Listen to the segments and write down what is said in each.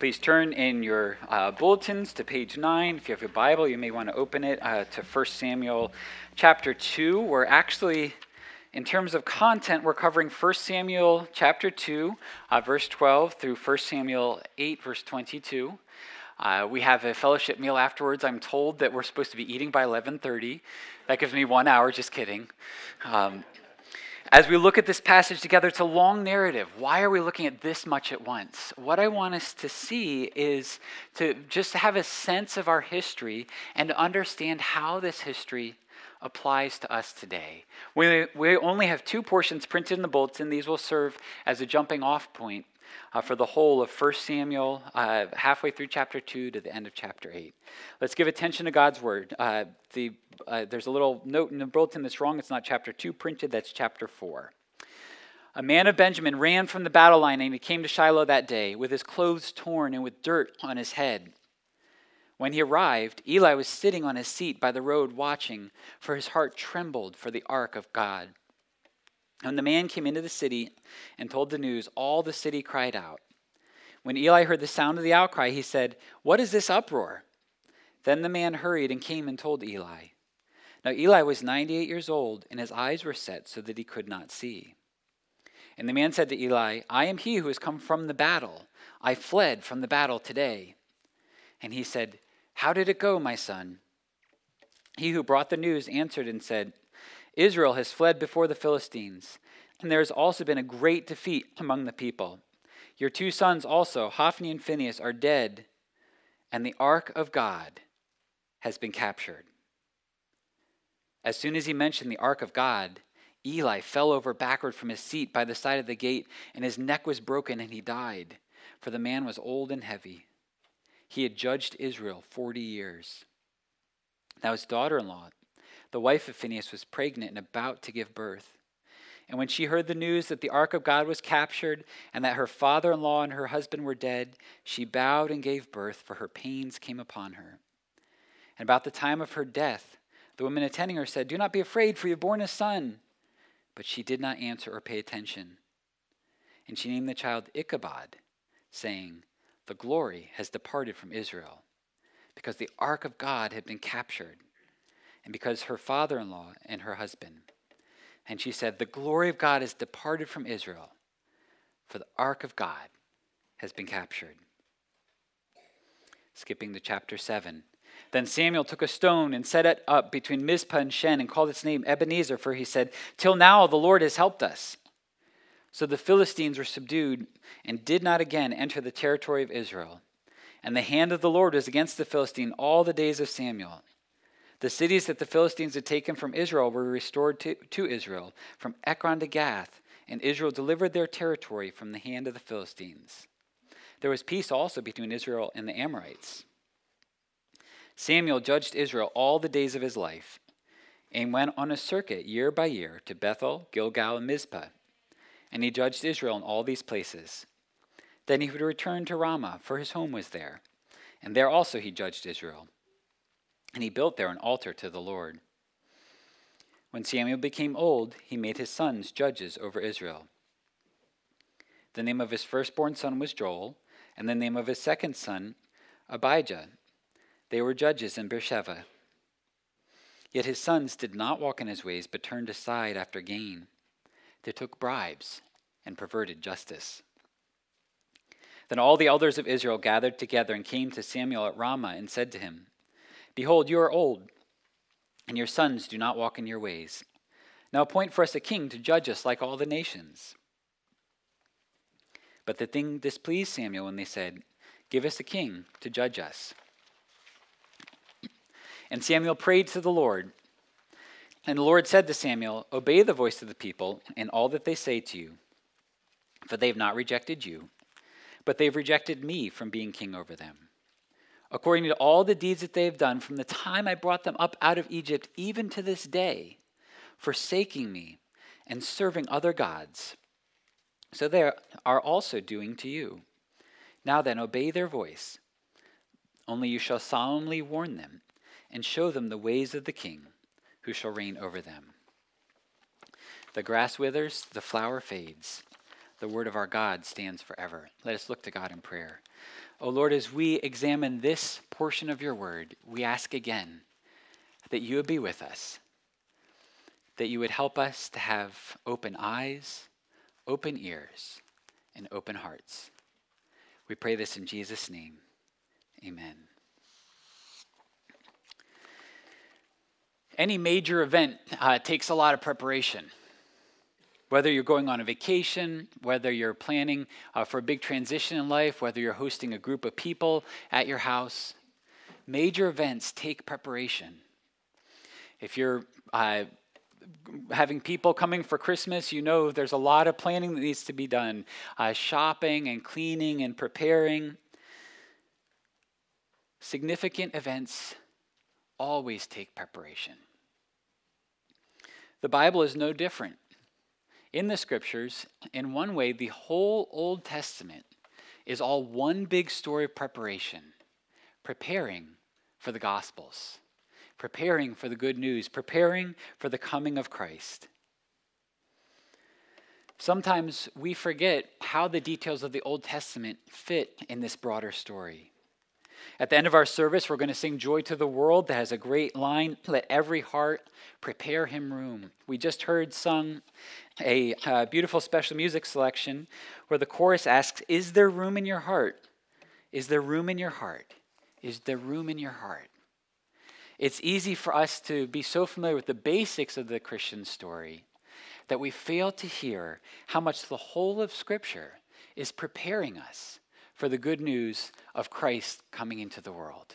Please turn in your bulletins to page 9. If you have your Bible, you may want to open it to 1 Samuel chapter 2. We're actually, in terms of content, we're covering 1 Samuel chapter 2, verse 12 through 1 Samuel 8, verse 22. We have a fellowship meal afterwards. I'm told that we're supposed to be eating by 11:30. That gives me 1 hour, just kidding. As we look at this passage together, it's a long narrative. Why are we looking at this much at once? What I want us to see is to just have a sense of our history and to understand how this history applies to us today. We only have two portions printed in the bulletin. These will serve as a jumping off point for the whole of 1 Samuel, halfway through chapter 2 to the end of chapter 8. Let's give attention to God's word. There's a little note in the bulletin that's wrong. It's not chapter 2 printed, that's chapter 4. A man of Benjamin ran from the battle line, and he came to Shiloh that day with his clothes torn and with dirt on his head. When he arrived, Eli was sitting on his seat by the road watching, for his heart trembled for the ark of God. When the man came into the city and told the news, all the city cried out. When Eli heard the sound of the outcry, he said, "What is this uproar?" Then the man hurried and came and told Eli. Now Eli was 98 years old, and his eyes were set so that he could not see. And the man said to Eli, "I am he who has come from the battle. I fled from the battle today." And he said, "How did it go, my son?" He who brought the news answered and said, "Israel has fled before the Philistines, and there has also been a great defeat among the people. Your two sons also, Hophni and Phinehas, are dead, and the ark of God has been captured." As soon as he mentioned the ark of God, Eli fell over backward from his seat by the side of the gate, and his neck was broken, and he died, for the man was old and heavy. He had judged Israel 40 years. Now his daughter-in-law, the wife of Phinehas, was pregnant and about to give birth. And when she heard the news that the ark of God was captured and that her father-in-law and her husband were dead, she bowed and gave birth, for her pains came upon her. And about the time of her death, the women attending her said, "Do not be afraid, for you have borne a son." But she did not answer or pay attention. And she named the child Ichabod, saying, "The glory has departed from Israel," because the ark of God had been captured, and because her father-in-law and her husband. And she said, "The glory of God has departed from Israel, for the ark of God has been captured." Skipping to chapter 7. Then Samuel took a stone and set it up between Mizpah and Shen and called its name Ebenezer, for he said, "Till now the Lord has helped us." So the Philistines were subdued and did not again enter the territory of Israel. And the hand of the Lord was against the Philistine all the days of Samuel. The cities that the Philistines had taken from Israel were restored to Israel, from Ekron to Gath, and Israel delivered their territory from the hand of the Philistines. There was peace also between Israel and the Amorites. Samuel judged Israel all the days of his life, and went on a circuit year by year to Bethel, Gilgal, and Mizpah. And he judged Israel in all these places. Then he would return to Ramah, for his home was there, and there also he judged Israel. And he built there an altar to the Lord. When Samuel became old, he made his sons judges over Israel. The name of his firstborn son was Joel, and the name of his second son, Abijah. They were judges in Beersheba. Yet his sons did not walk in his ways, but turned aside after gain. They took bribes and perverted justice. Then all the elders of Israel gathered together and came to Samuel at Ramah and said to him, "Behold, you are old, and your sons do not walk in your ways. Now appoint for us a king to judge us like all the nations." But the thing displeased Samuel when they said, "Give us a king to judge us." And Samuel prayed to the Lord. And the Lord said to Samuel, "Obey the voice of the people and all that they say to you, for they have not rejected you, but they have rejected me from being king over them, according to all the deeds that they have done from the time I brought them up out of Egypt, even to this day, forsaking me and serving other gods. So they are also doing to you. Now then, obey their voice. Only you shall solemnly warn them and show them the ways of the king who shall reign over them." The grass withers, the flower fades. The word of our God stands forever. Let us look to God in prayer. O Lord, as we examine this portion of your word, we ask again that you would be with us, that you would help us to have open eyes, open ears, and open hearts. We pray this in Jesus' name. Amen. Any major event takes a lot of preparation. Whether you're going on a vacation, whether you're planning for a big transition in life, whether you're hosting a group of people at your house, major events take preparation. If you're having people coming for Christmas, you know there's a lot of planning that needs to be done. Shopping and cleaning and preparing. Significant events always take preparation. The Bible is no different. In the scriptures, in one way, the whole Old Testament is all one big story of preparation, preparing for the Gospels, preparing for the good news, preparing for the coming of Christ. Sometimes we forget how the details of the Old Testament fit in this broader story. At the end of our service, we're going to sing Joy to the World that has a great line, let every heart prepare him room. We just heard sung a beautiful special music selection where the chorus asks, is there room in your heart? Is there room in your heart? Is there room in your heart? It's easy for us to be so familiar with the basics of the Christian story that we fail to hear how much the whole of Scripture is preparing us for the good news of Christ coming into the world.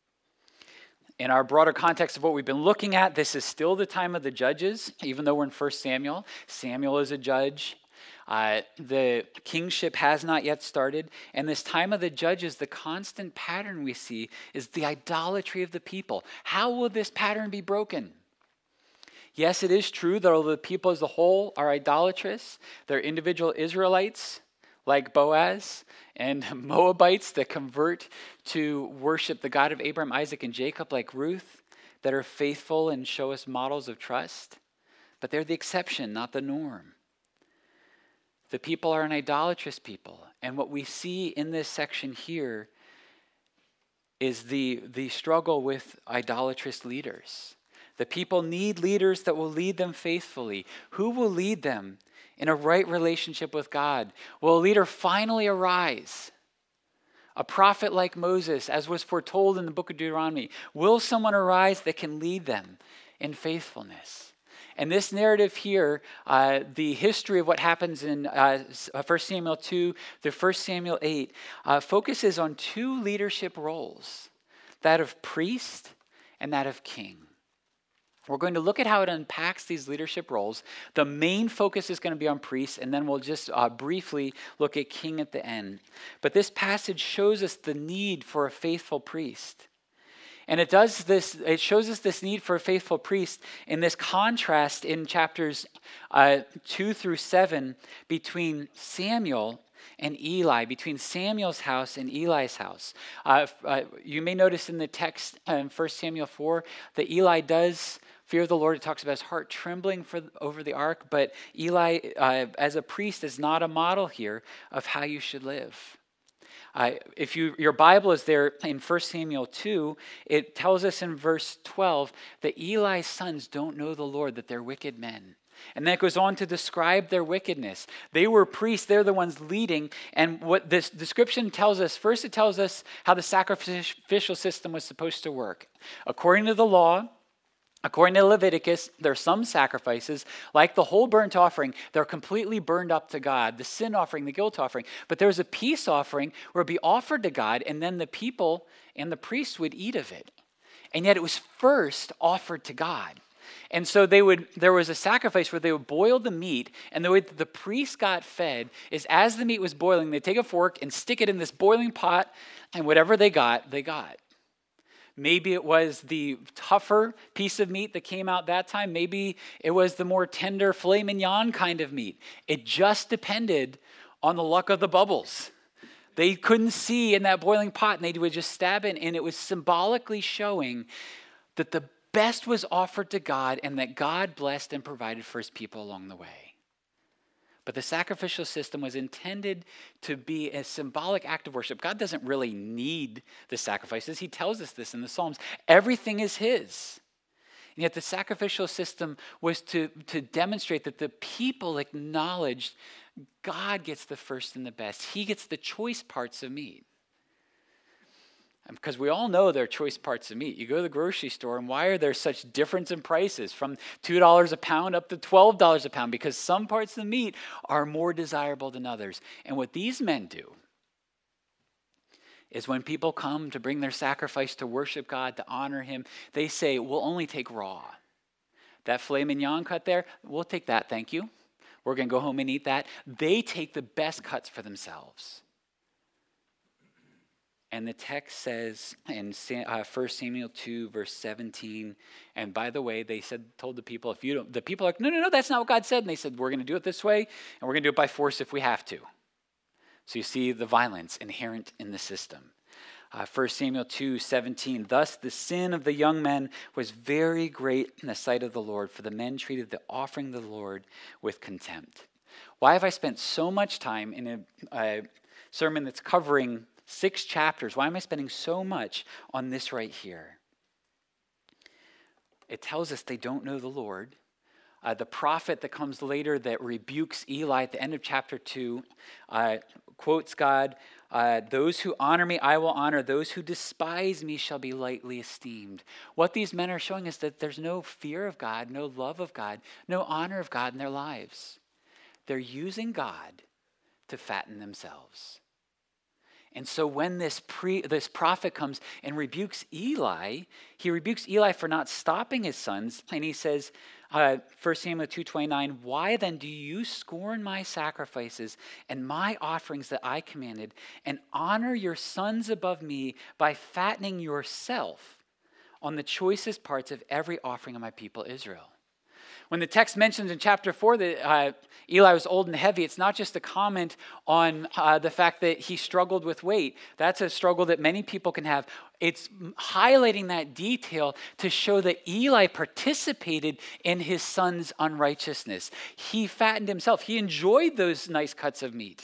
In our broader context of what we've been looking at, this is still the time of the judges, even though we're in 1 Samuel. Samuel is a judge. The kingship has not yet started. And this time of the judges, the constant pattern we see is the idolatry of the people. How will this pattern be broken? Yes, it is true that although the people as a whole are idolatrous, they're individual Israelites like Boaz and Moabites that convert to worship the God of Abraham, Isaac, and Jacob like Ruth that are faithful and show us models of trust. But they're the exception, not the norm. The people are an idolatrous people. And what we see in this section here is the struggle with idolatrous leaders. The people need leaders that will lead them faithfully. Who will lead them in a right relationship with God? Will a leader finally arise? A prophet like Moses, as was foretold in the book of Deuteronomy. Will someone arise that can lead them in faithfulness? And this narrative here, the history of what happens in 1 Samuel 2 through 1 Samuel 8, focuses on two leadership roles, that of priest and that of king. We're going to look at how it unpacks these leadership roles. The main focus is going to be on priests, and then we'll just briefly look at king at the end. But this passage shows us the need for a faithful priest. And it shows us this need for a faithful priest in this contrast in chapters 2 through 7 between Samuel and Eli, between Samuel's house and Eli's house. You may notice in the text in 1 Samuel 4 that Eli does fear the Lord. It talks about his heart trembling over the ark, but Eli, as a priest, is not a model here of how you should live. If your Bible is there in 1 Samuel 2, it tells us in verse 12 that Eli's sons don't know the Lord, that they're wicked men. And then it goes on to describe their wickedness. They were priests, they're the ones leading. And what this description tells us, first it tells us how the sacrificial system was supposed to work. According to the law, according to Leviticus, there are some sacrifices, like the whole burnt offering, they're completely burned up to God, the sin offering, the guilt offering. But there was a peace offering where it would be offered to God, and then the people and the priests would eat of it. And yet it was first offered to God. And so there was a sacrifice where they would boil the meat, and the way that the priest got fed is as the meat was boiling, they'd take a fork and stick it in this boiling pot, and whatever they got, they got. Maybe it was the tougher piece of meat that came out that time. Maybe it was the more tender filet mignon kind of meat. It just depended on the luck of the bubbles. They couldn't see in that boiling pot, and they would just stab in, and it was symbolically showing that the best was offered to God and that God blessed and provided for his people along the way. But the sacrificial system was intended to be a symbolic act of worship. God doesn't really need the sacrifices. He tells us this in the Psalms. Everything is his. And yet the sacrificial system was to demonstrate that the people acknowledged God gets the first and the best. He gets the choice parts of meat. Because we all know there are choice parts of meat. You go to the grocery store, and why are there such difference in prices from $2 a pound up to $12 a pound? Because some parts of the meat are more desirable than others. And what these men do is when people come to bring their sacrifice to worship God, to honor him, they say, we'll only take raw. That filet mignon cut there, we'll take that, thank you. We're going to go home and eat that. They take the best cuts for themselves. And the text says in 1 Samuel 2, verse 17, and by the way, they told the people, the people are like, no, that's not what God said. And they said, we're going to do it this way, and we're going to do it by force if we have to. So you see the violence inherent in the system. 1 Samuel 2, 17, thus the sin of the young men was very great in the sight of the Lord, for the men treated the offering of the Lord with contempt. Why have I spent so much time in a sermon that's covering 6 chapters? Why am I spending so much on this right here? It tells us they don't know the Lord. The prophet that comes later that rebukes Eli at the end of chapter 2 quotes God, those who honor me, I will honor. Those who despise me shall be lightly esteemed. What these men are showing us that there's no fear of God, no love of God, no honor of God in their lives. They're using God to fatten themselves. And so when this prophet comes and rebukes Eli, he rebukes Eli for not stopping his sons. And he says, 1 Samuel 2:29, why then do you scorn my sacrifices and my offerings that I commanded, and honor your sons above me by fattening yourself on the choicest parts of every offering of my people Israel? When the text mentions in chapter 4 that Eli was old and heavy, it's not just a comment on the fact that he struggled with weight. That's a struggle that many people can have. It's highlighting that detail to show that Eli participated in his son's unrighteousness. He fattened himself. He enjoyed those nice cuts of meat,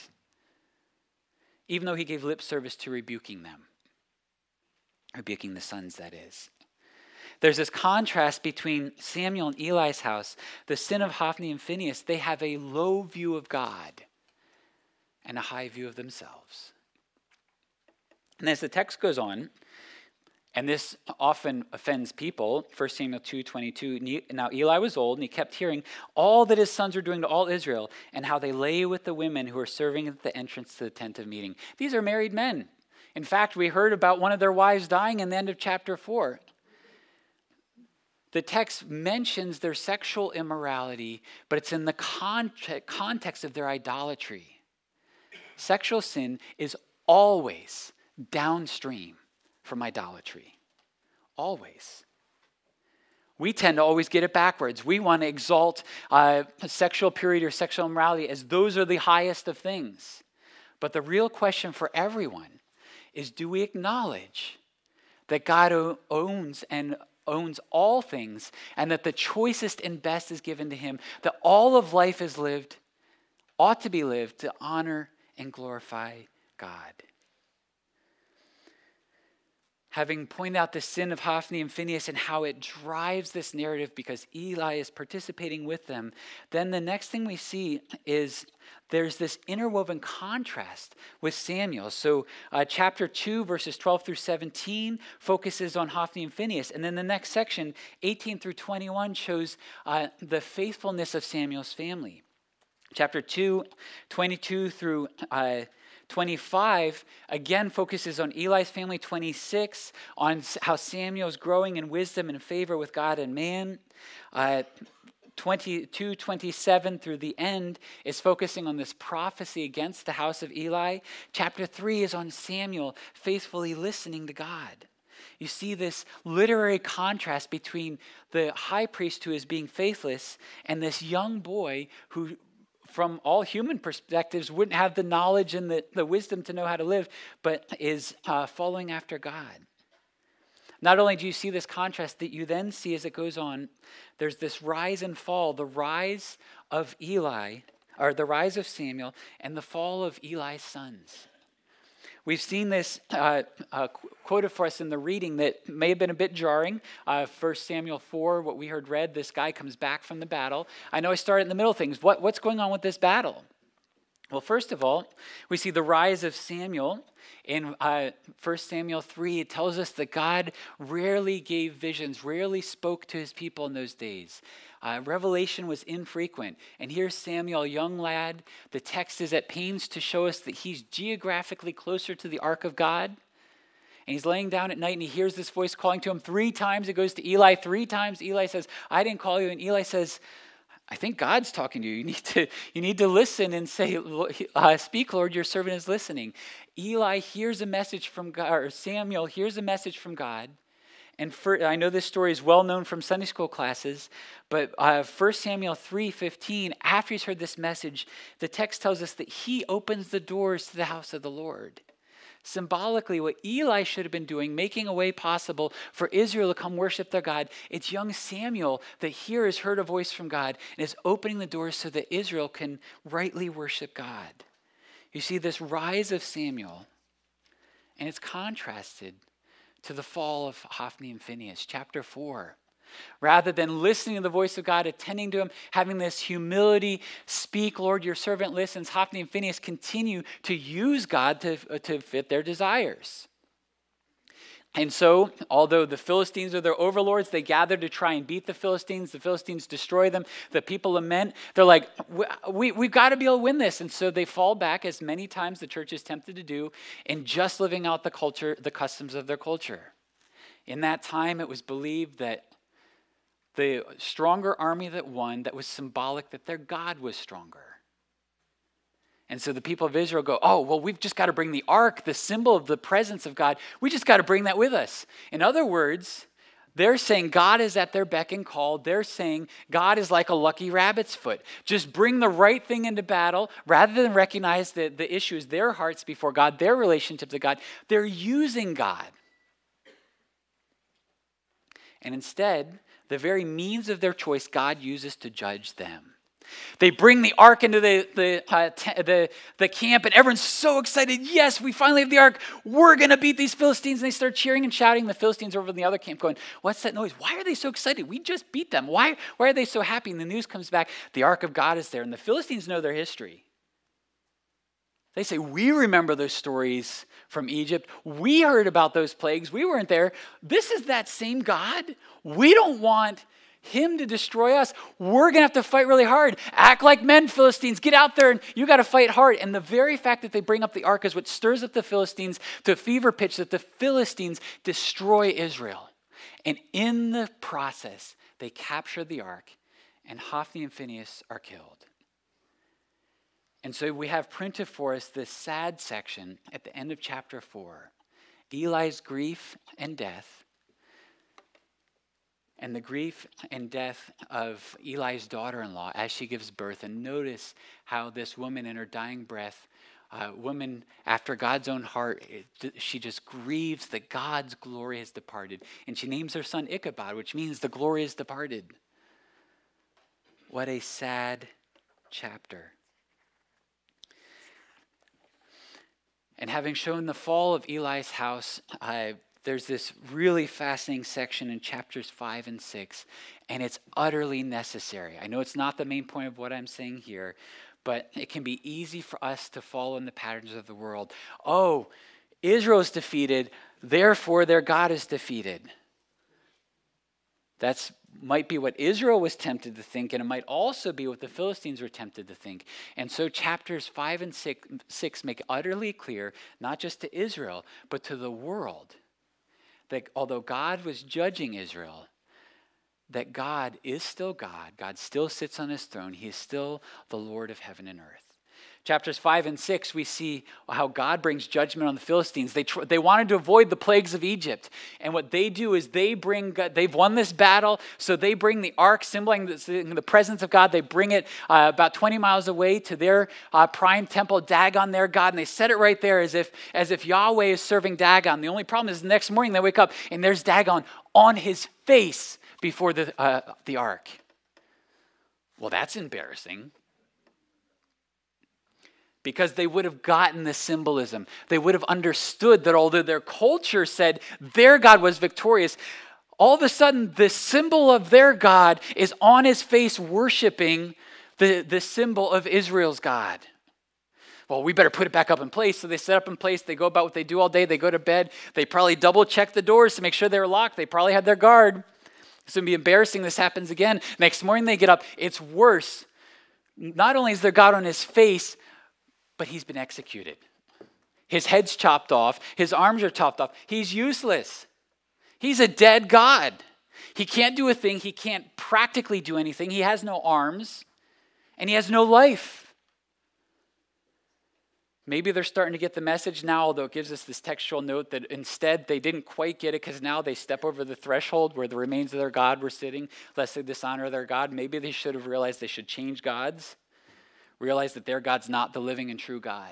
even though he gave lip service to rebuking them. Rebuking the sons, that is. There's this contrast between Samuel and Eli's house. The sin of Hophni and Phinehas, they have a low view of God and a high view of themselves. And as the text goes on, and this often offends people, 1 Samuel 2:22, now Eli was old, and he kept hearing all that his sons were doing to all Israel, and how they lay with the women who were serving at the entrance to the tent of meeting. These are married men. In fact, we heard about one of their wives dying in the end of chapter 4. The text mentions their sexual immorality, but it's in the context of their idolatry. Sexual sin is always downstream from idolatry. Always. We tend to always get it backwards. We want to exalt sexual purity or sexual immorality as those are the highest of things. But the real question for everyone is, do we acknowledge that God owns all things, and that the choicest and best is given to him, that all of life is ought to be lived to honor and glorify God? Having pointed out the sin of Hophni and Phinehas and how it drives this narrative because Eli is participating with them, then the next thing we see is there's this interwoven contrast with Samuel. So chapter 2, verses 12 through 17 focuses on Hophni and Phinehas. And then the next section, 18 through 21, shows the faithfulness of Samuel's family. Chapter 2, 22 through 25, again, focuses on Eli's family. 26, on how Samuel's growing in wisdom and favor with God and man. 22, 27 through the end is focusing on this prophecy against the house of Eli. Chapter 3 is on Samuel faithfully listening to God. You see this literary contrast between the high priest who is being faithless and this young boy who, from all human perspectives, wouldn't have the knowledge and the wisdom to know how to live, but is following after God. Not only do you see this contrast, that you then see as it goes on, there's this rise and fall. The rise of Eli or the rise of Samuel and the fall of Eli's sons. We've seen this quoted for us in the reading that may have been a bit jarring. 1 Samuel 4, what we heard read, this guy comes back from the battle. I know I started in the middle of things. What's going on with this battle? Well, first of all, we see the rise of Samuel. In 1 Samuel 3, it tells us that God rarely gave visions, rarely spoke to his people in those days. Revelation was infrequent. And here's Samuel, a young lad. The text is at pains to show us that he's geographically closer to the ark of God. And he's laying down at night and he hears this voice calling to him 3 times. It goes to Eli 3 times. Eli says, I didn't call you. And Eli says, I think God's talking to you. You need to listen and say, speak, Lord, your servant is listening. Eli hears a message from God, or Samuel hears a message from God. And I know this story is well known from Sunday school classes, but 1 Samuel 3:15, after he's heard this message, the text tells us that he opens the doors to the house of the Lord. Symbolically, what Eli should have been doing, making a way possible for Israel to come worship their God, it's young Samuel that here has heard a voice from God and is opening the doors so that Israel can rightly worship God. You see this rise of Samuel, and it's contrasted to the fall of Hophni and Phinehas, chapter 4. Rather than listening to the voice of God, attending to him, having this humility, speak, Lord, your servant listens, Hophni and Phinehas continue to use God to fit their desires. And so, although the Philistines are their overlords, they gather to try and beat the Philistines destroy them, the people lament. They're like, we've got to be able to win this. And so they fall back, as many times the church is tempted to do, in just living out the customs of their culture. In that time, it was believed that the stronger army that won, that was symbolic that their God was stronger. And so the people of Israel go, oh, well, we've just got to bring the ark, the symbol of the presence of God. We just got to bring that with us. In other words, they're saying God is at their beck and call. They're saying God is like a lucky rabbit's foot. Just bring the right thing into battle rather than recognize that the issue is their hearts before God, their relationship to God. They're using God. And instead, the very means of their choice, God uses to judge them. They bring the ark into the camp, and everyone's so excited. Yes, we finally have the ark. We're going to beat these Philistines. And they start cheering and shouting. The Philistines are over in the other camp going, what's that noise? Why are they so excited? We just beat them. Why are they so happy? And the news comes back. The ark of God is there. And the Philistines know their history. They say, we remember those stories from Egypt. We heard about those plagues. We weren't there. This is that same God. We don't want him to destroy us. We're going to have to fight really hard. Act like men, Philistines. Get out there and you got to fight hard. And the very fact that they bring up the ark is what stirs up the Philistines to a fever pitch that the Philistines destroy Israel. And in the process, they capture the ark and Hophni and Phinehas are killed. And so we have printed for us this sad section at the end of chapter 4. Eli's grief and death, and the grief and death of Eli's daughter-in-law as she gives birth. And notice how this woman in her dying breath, woman after God's own heart, she just grieves that God's glory has departed. And she names her son Ichabod, which means the glory is departed. What a sad chapter. And having shown the fall of Eli's house, there's this really fascinating section in chapters 5 and 6, and it's utterly necessary. I know it's not the main point of what I'm saying here, but it can be easy for us to follow in the patterns of the world. Oh, Israel's defeated, therefore their God is defeated. That might be what Israel was tempted to think, and it might also be what the Philistines were tempted to think. And so chapters 5 and 6 make utterly clear, not just to Israel, but to the world, that although God was judging Israel, that God is still God. God still sits on his throne. He is still the Lord of heaven and earth. Chapters 5 and 6, we see how God brings judgment on the Philistines. They wanted to avoid the plagues of Egypt. And what they do is they've won this battle, so they bring the ark, symbolizing the presence of God. They bring it about 20 miles away to their prime temple, Dagon, their God, and they set it right there as if Yahweh is serving Dagon. The only problem is the next morning they wake up and there's Dagon on his face before the ark. Well, that's embarrassing. because they would have gotten the symbolism. They would have understood that although their culture said their God was victorious, all of a sudden the symbol of their God is on his face worshiping the symbol of Israel's God. Well, we better put it back up in place. So they set up in place. They go about what they do all day. They go to bed. They probably double check the doors to make sure they were locked. They probably had their guard. It's going to be embarrassing. This happens again. Next morning they get up. It's worse. Not only is their God on his face, but he's been executed. His head's chopped off. His arms are chopped off. He's useless. He's a dead God. He can't do a thing. He can't practically do anything. He has no arms, and he has no life. Maybe they're starting to get the message now, although it gives us this textual note that instead they didn't quite get it because now they step over the threshold where the remains of their God were sitting, lest they dishonor their God. Maybe they should have realized they should change gods, realize that their God's not the living and true God.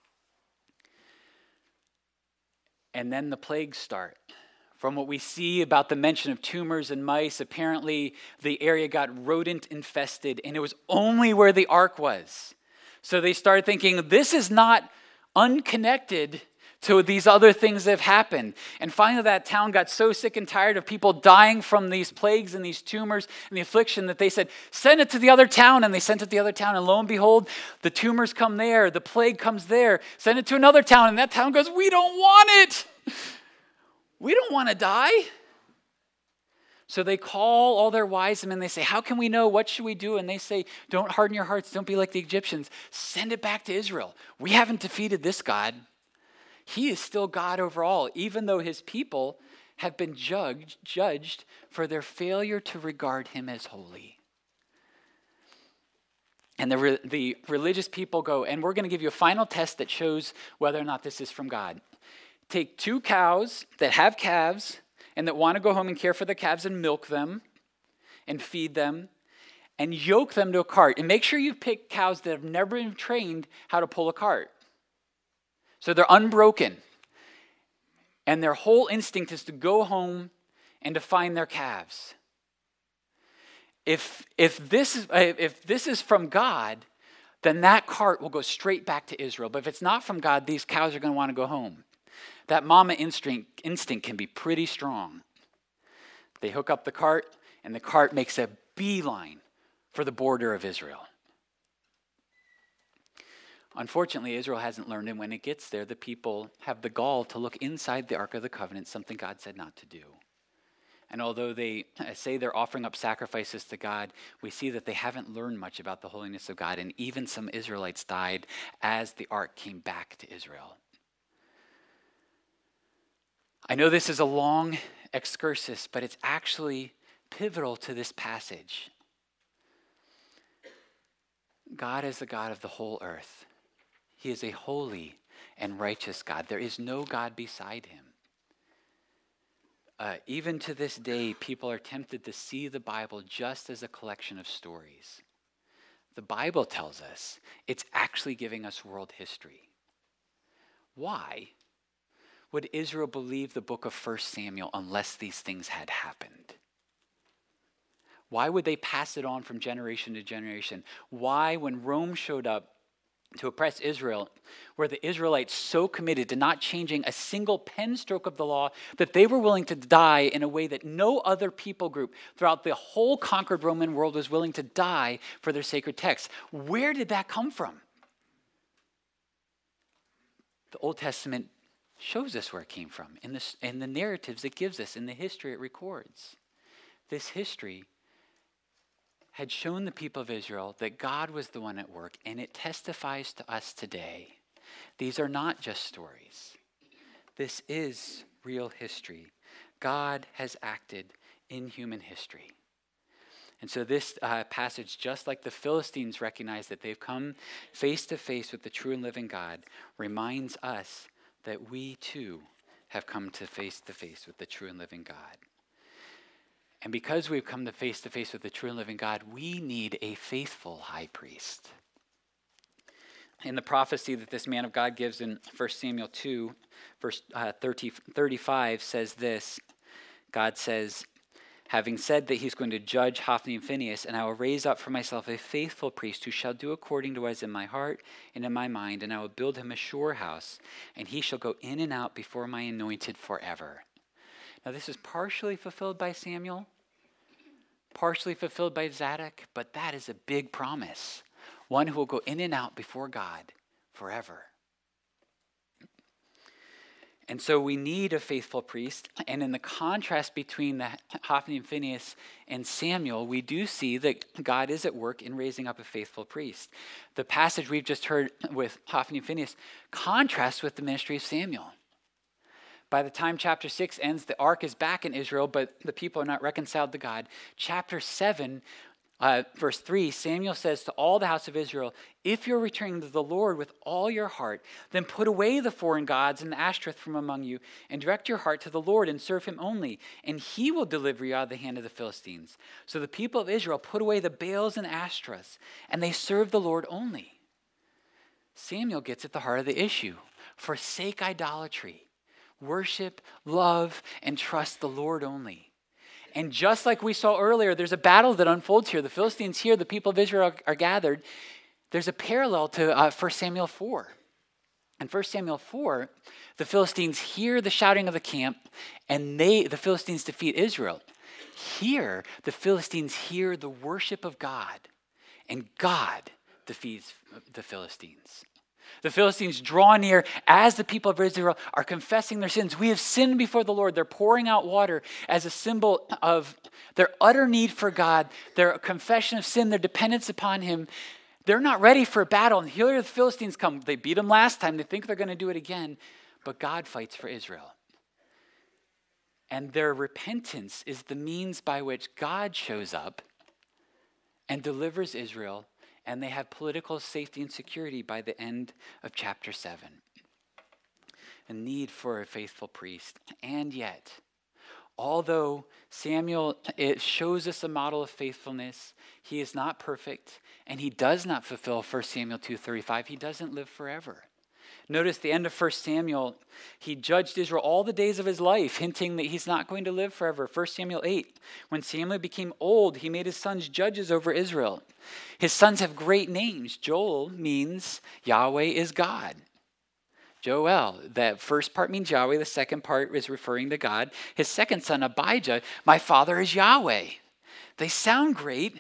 And then the plagues start. From what we see about the mention of tumors and mice, apparently the area got rodent infested, and it was only where the ark was. So they started thinking, this is not unconnected to these other things that have happened. And finally that town got so sick and tired of people dying from these plagues and these tumors and the affliction that they said, send it to the other town. And they sent it to the other town. And lo and behold, the tumors come there. The plague comes there. Send it to another town. And that town goes, we don't want it. We don't want to die. So they call all their wise men. They say, how can we know? What should we do? And they say, don't harden your hearts. Don't be like the Egyptians. Send it back to Israel. We haven't defeated this God. He is still God over all, even though his people have been judged for their failure to regard him as holy. And the religious people go, and we're going to give you a final test that shows whether or not this is from God. Take 2 cows that have calves and that want to go home and care for the calves and milk them and feed them and yoke them to a cart. And make sure you pick cows that have never been trained how to pull a cart. So they're unbroken. And their whole instinct is to go home and to find their calves. If this is from God, then that cart will go straight back to Israel. But if it's not from God, these cows are going to want to go home. That mama instinct can be pretty strong. They hook up the cart, and the cart makes a beeline for the border of Israel. Unfortunately, Israel hasn't learned, and when it gets there, the people have the gall to look inside the Ark of the Covenant, something God said not to do. And although they say they're offering up sacrifices to God, we see that they haven't learned much about the holiness of God, and even some Israelites died as the Ark came back to Israel. I know this is a long excursus, but it's actually pivotal to this passage. God is the God of the whole earth. He is a holy and righteous God. There is no God beside him. Even to this day, people are tempted to see the Bible just as a collection of stories. The Bible tells us it's actually giving us world history. Why would Israel believe the book of 1 Samuel unless these things had happened? Why would they pass it on from generation to generation? Why, when Rome showed up to oppress Israel, were the Israelites so committed to not changing a single pen stroke of the law that they were willing to die in a way that no other people group throughout the whole conquered Roman world was willing to die for their sacred texts? Where did that come from? The Old Testament shows us where it came from in the narratives it gives us, in the history it records. This history had shown the people of Israel that God was the one at work, and it testifies to us today. These are not just stories. This is real history. God has acted in human history. And so this passage, just like the Philistines recognize that they've come face to face with the true and living God, reminds us that we too have come to face with the true and living God. And because we've come to face with the true and living God, we need a faithful high priest. In the prophecy that this man of God gives in 1 Samuel 2, verse 35 says this. God says, having said that he's going to judge Hophni and Phinehas, and I will raise up for myself a faithful priest who shall do according to what is in my heart and in my mind, and I will build him a sure house, and he shall go in and out before my anointed forever. Now this is partially fulfilled by Samuel, partially fulfilled by Zadok, but that is a big promise. One who will go in and out before God forever. And so we need a faithful priest. And in the contrast between the Hophni and Phinehas and Samuel, we do see that God is at work in raising up a faithful priest. The passage we've just heard with Hophni and Phinehas contrasts with the ministry of Samuel. By the time chapter 6 ends, the ark is back in Israel, but the people are not reconciled to God. Chapter 7, verse 3, Samuel says to all the house of Israel, if you're returning to the Lord with all your heart, then put away the foreign gods and the Ashtoreth from among you, and direct your heart to the Lord and serve him only, and he will deliver you out of the hand of the Philistines. So the people of Israel put away the Baals and Ashtoreths, and they served the Lord only. Samuel gets at the heart of the issue. Forsake idolatry. Worship, love, and trust the Lord only. And just like we saw earlier, there's a battle that unfolds here. The Philistines here, the people of Israel are gathered. There's a parallel to 1 Samuel 4. In 1 Samuel 4, the Philistines hear the shouting of the camp, and the Philistines defeat Israel. Here, the Philistines hear the worship of God, and God defeats the Philistines. The Philistines draw near as the people of Israel are confessing their sins. We have sinned before the Lord. They're pouring out water as a symbol of their utter need for God, their confession of sin, their dependence upon him. They're not ready for a battle. And here the Philistines come. They beat them last time. They think they're going to do it again. But God fights for Israel. And their repentance is the means by which God shows up and delivers Israel. And they have political safety and security by the end of chapter 7. A need for a faithful priest. And yet, although Samuel, it shows us a model of faithfulness, he is not perfect, and he does not fulfill 1 Samuel 2:35. He doesn't live forever. Notice the end of 1 Samuel, he judged Israel all the days of his life, hinting that he's not going to live forever. 1 Samuel 8, when Samuel became old, he made his sons judges over Israel. His sons have great names. Joel means Yahweh is God. Joel, that first part means Yahweh, the second part is referring to God. His second son, Abijah, my father is Yahweh. They sound great,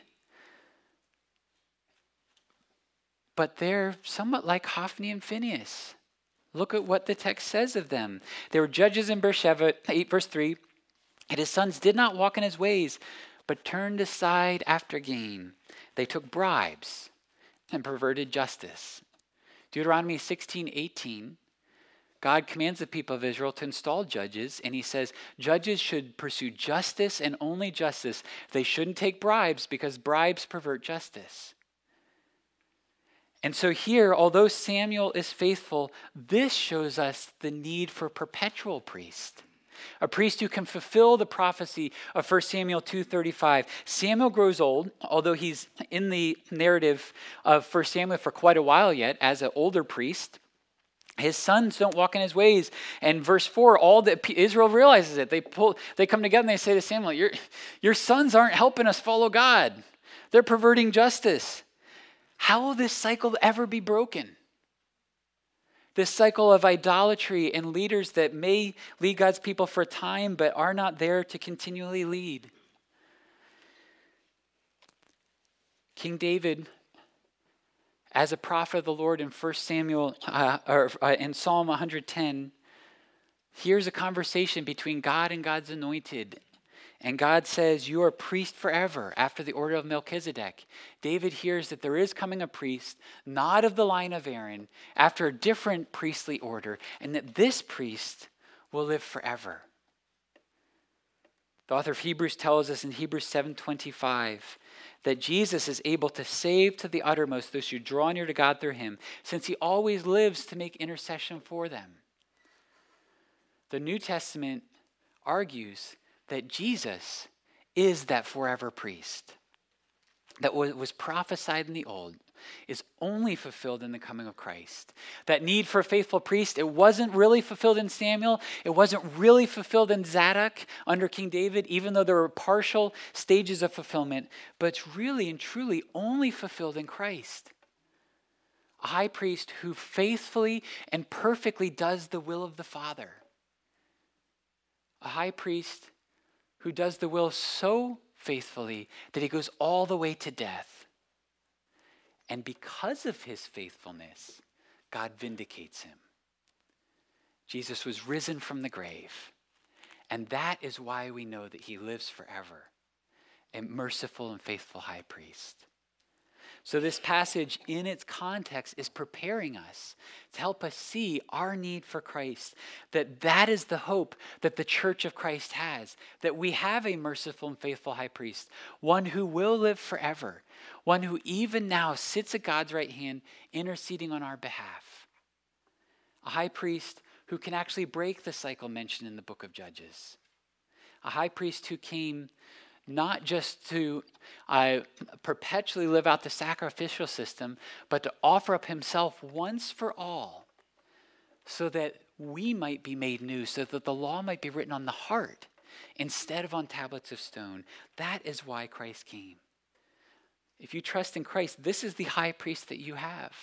but they're somewhat like Hophni and Phinehas. Look at what the text says of them. They were judges in Beersheba, 8 verse 3. And his sons did not walk in his ways, but turned aside after gain. They took bribes and perverted justice. Deuteronomy 16:18. God commands the people of Israel to install judges, and he says judges should pursue justice and only justice. They shouldn't take bribes because bribes pervert justice. And so here, although Samuel is faithful, this shows us the need for a perpetual priest. A priest who can fulfill the prophecy of 1 Samuel 2:35. Samuel grows old, although he's in the narrative of 1 Samuel for quite a while yet as an older priest. His sons don't walk in his ways. And verse 4, Israel realizes it. They come together and they say to Samuel, your sons aren't helping us follow God. They're perverting justice. How will this cycle ever be broken? This cycle of idolatry and leaders that may lead God's people for a time but are not there to continually lead. King David, as a prophet of the Lord in 1 Samuel, in Psalm 110, here's a conversation between God and God's anointed. And God says, you are a priest forever after the order of Melchizedek. David hears that there is coming a priest, not of the line of Aaron, after a different priestly order, and that this priest will live forever. The author of Hebrews tells us in Hebrews 7:25 that Jesus is able to save to the uttermost those who draw near to God through him, since he always lives to make intercession for them. The New Testament argues that Jesus is that forever priest that was prophesied in the old. is only fulfilled in the coming of Christ. That need for a faithful priest, it wasn't really fulfilled in Samuel. It wasn't really fulfilled in Zadok under King David, even though there were partial stages of fulfillment. But it's really and truly only fulfilled in Christ. A high priest who faithfully and perfectly does the will of the Father. A high priest who does the will so faithfully that he goes all the way to death. And because of his faithfulness, God vindicates him. Jesus was risen from the grave. And that is why we know that he lives forever, a merciful and faithful high priest. So this passage in its context is preparing us to help us see our need for Christ, that is the hope that the church of Christ has, that we have a merciful and faithful high priest, one who will live forever, one who even now sits at God's right hand interceding on our behalf. A high priest who can actually break the cycle mentioned in the book of Judges. A high priest who came not just to perpetually live out the sacrificial system, but to offer up himself once for all so that we might be made new, so that the law might be written on the heart instead of on tablets of stone. That is why Christ came. If you trust in Christ, this is the high priest that you have.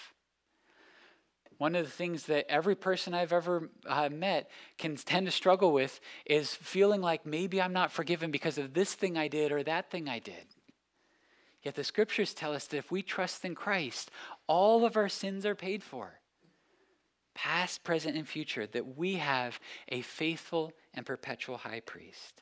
One of the things that every person I've ever met can tend to struggle with is feeling like maybe I'm not forgiven because of this thing I did or that thing I did. Yet the scriptures tell us that if we trust in Christ, all of our sins are paid for. Past, present, and future, that we have a faithful and perpetual high priest.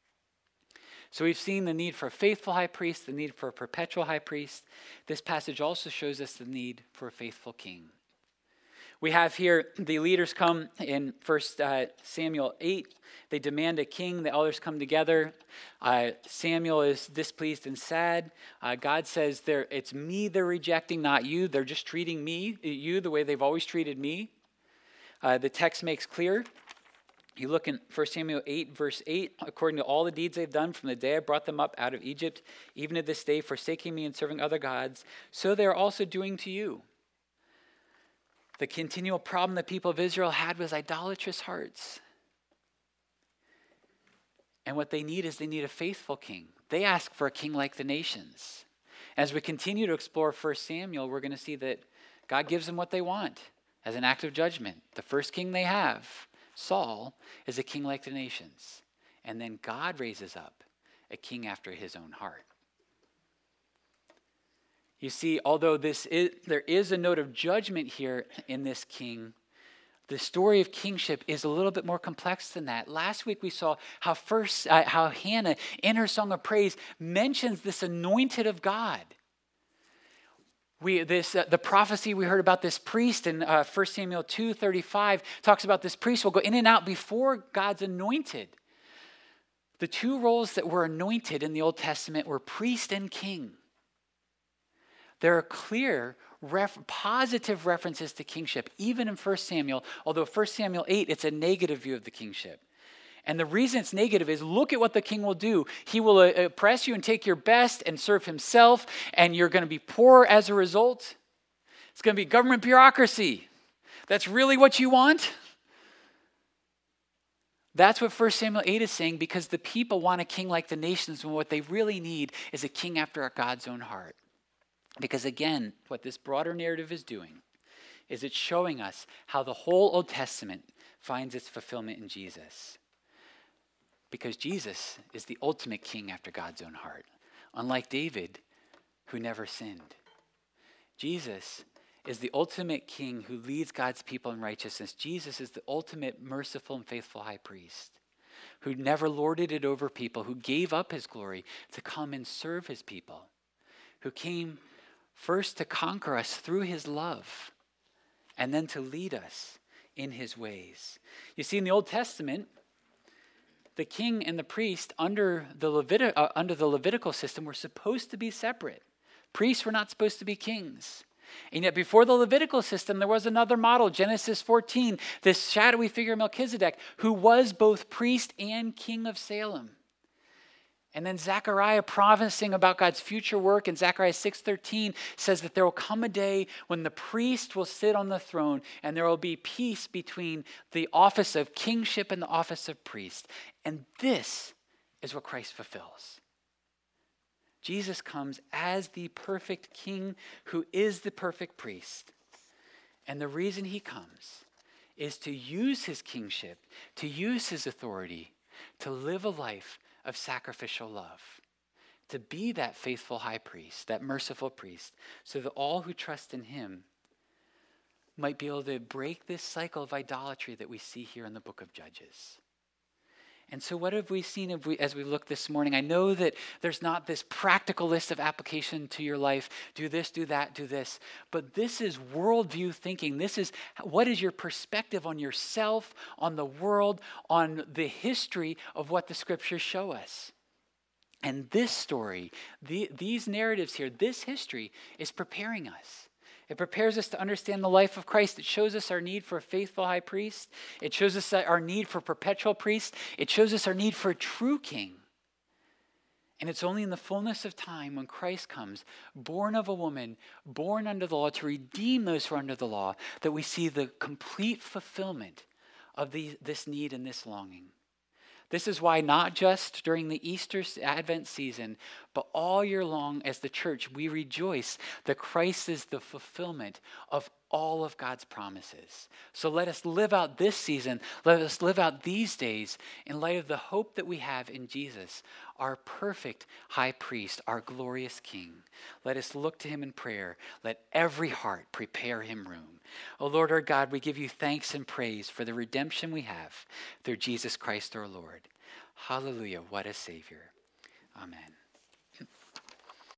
So we've seen the need for a faithful high priest, the need for a perpetual high priest. This passage also shows us the need for a faithful king. We have here the leaders come in 1 Samuel 8. They demand a king. The elders come together. Samuel is displeased and sad. God says, it's me they're rejecting, not you. They're just treating you the way they've always treated me. The text makes clear. You look in 1 Samuel 8, verse 8. According to all the deeds they've done from the day I brought them up out of Egypt, even to this day, forsaking me and serving other gods, so they are also doing to you. The continual problem the people of Israel had was idolatrous hearts. And what they need is they need a faithful king. They ask for a king like the nations. As we continue to explore 1 Samuel, we're going to see that God gives them what they want as an act of judgment. The first king they have, Saul, is a king like the nations. And then God raises up a king after his own heart. You see, although there is a note of judgment here in this king, the story of kingship is a little bit more complex than that. Last week we saw how Hannah, in her song of praise, mentions this anointed of God. The prophecy we heard about this priest in 1 Samuel 2:35 talks about this priest will go in and out before God's anointed. The two roles that were anointed in the Old Testament were priest and king. There are clear positive references to kingship, even in 1 Samuel, although 1 Samuel 8, it's a negative view of the kingship. And the reason it's negative is look at what the king will do. He will oppress you and take your best and serve himself, and you're going to be poor as a result. It's going to be government bureaucracy. That's really what you want? That's what 1 Samuel 8 is saying, because the people want a king like the nations, and what they really need is a king after God's own heart. Because again, what this broader narrative is doing is it's showing us how the whole Old Testament finds its fulfillment in Jesus. Because Jesus is the ultimate king after God's own heart, unlike David, who never sinned. Jesus is the ultimate king who leads God's people in righteousness. Jesus is the ultimate merciful and faithful high priest who never lorded it over people, who gave up his glory to come and serve his people, who came first to conquer us through his love, and then to lead us in his ways. You see, in the Old Testament, the king and the priest under the Levitical system were supposed to be separate. Priests were not supposed to be kings. And yet before the Levitical system, there was another model, Genesis 14, this shadowy figure Melchizedek, who was both priest and king of Salem. And then Zechariah promising about God's future work in Zechariah 6:13 says that there will come a day when the priest will sit on the throne and there will be peace between the office of kingship and the office of priest. And this is what Christ fulfills. Jesus comes as the perfect king who is the perfect priest. And the reason he comes is to use his kingship, to use his authority, to live a life of sacrificial love, to be that faithful high priest, that merciful priest, so that all who trust in him might be able to break this cycle of idolatry that we see here in the book of Judges. And so what have we seen as we look this morning? I know that there's not this practical list of application to your life. Do this, do that, do this. But this is worldview thinking. This is what is your perspective on yourself, on the world, on the history of what the scriptures show us. And this story, these narratives here, this history is preparing us. It prepares us to understand the life of Christ. It shows us our need for a faithful high priest. It shows us our need for perpetual priest. It shows us our need for a true king. And it's only in the fullness of time when Christ comes, born of a woman, born under the law, to redeem those who are under the law, that we see the complete fulfillment of this need and this longing. This is why not just during the Easter Advent season, but all year long as the church, we rejoice that Christ is the fulfillment of all of God's promises. So let us live out this season, let us live out these days in light of the hope that we have in Jesus, our perfect high priest, our glorious King. Let us look to him in prayer. Let every heart prepare him room. O Lord our God, we give you thanks and praise for the redemption we have through Jesus Christ our Lord. Hallelujah, what a Savior. Amen.